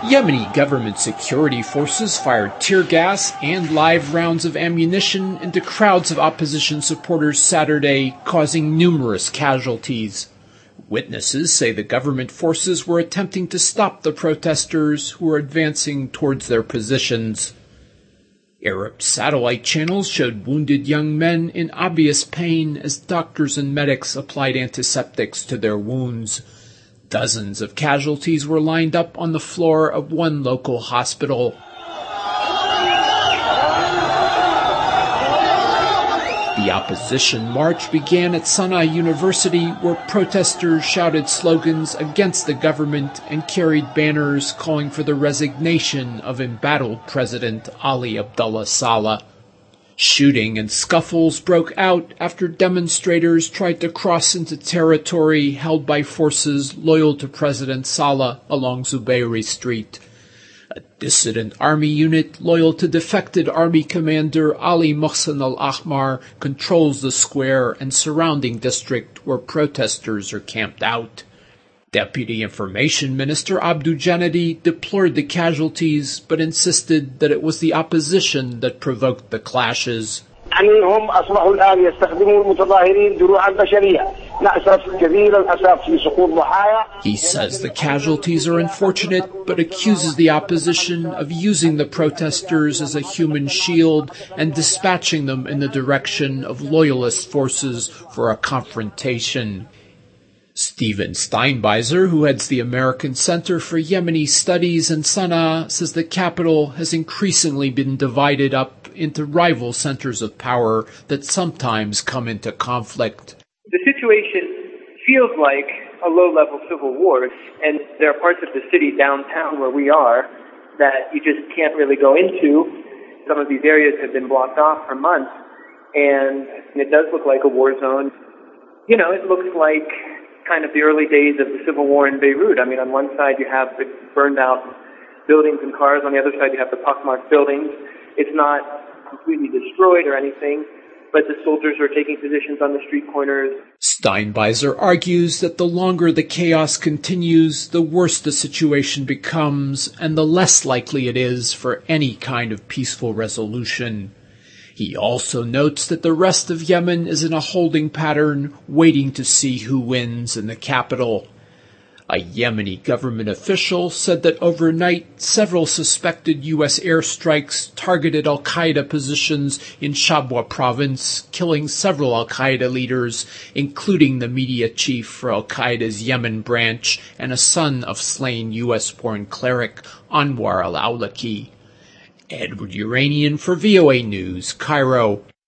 Yemeni government security forces fired tear gas and live rounds of ammunition into crowds of opposition supporters Saturday, causing numerous casualties. Witnesses say the government forces were attempting to stop the protesters who were advancing towards their positions. Arab satellite channels showed wounded young men in obvious pain as doctors and medics applied antiseptics to their wounds. Dozens of casualties were lined up on the floor of one local hospital. The opposition march began at Sana'a University, where protesters shouted slogans against the government and carried banners calling for the resignation of embattled President Ali Abdullah Saleh. Shooting and scuffles broke out after demonstrators tried to cross into territory held by forces loyal to President Saleh along Zubairi Street. A dissident army unit loyal to defected army commander Ali Mohsen al-Ahmar controls the square and surrounding district where protesters are camped out. Deputy Information Minister Abdou Janadi deplored the casualties but insisted that it was the opposition that provoked the clashes. He says the casualties are unfortunate, but accuses the opposition of using the protesters as a human shield and dispatching them in the direction of loyalist forces for a confrontation. Stephen Steinbeiser, who heads the American Center for Yemeni Studies in Sana'a, says the capital has increasingly been divided up into rival centers of power that sometimes come into conflict. The situation feels like a low-level civil war, and there are parts of the city downtown where we are that you just can't really go into. Some of these areas have been blocked off for months, and it does look like a war zone. You know, it looks like kind of the early days of the civil war in Beirut. I mean, on one side you have the burned out buildings and cars. On the other side you have the pockmarked buildings. It's not completely destroyed or anything, but the soldiers are taking positions on the street corners. Steinbeiser argues that the longer the chaos continues, the worse the situation becomes and the less likely it is for any kind of peaceful resolution. He also notes that the rest of Yemen is in a holding pattern, waiting to see who wins in the capital. A Yemeni government official said that overnight, several suspected U.S. airstrikes targeted al-Qaeda positions in Shabwa province, killing several al-Qaeda leaders, including the media chief for al-Qaeda's Yemen branch and a son of slain U.S.-born cleric Anwar al-Awlaki. Edward Uranian for VOA News, Cairo.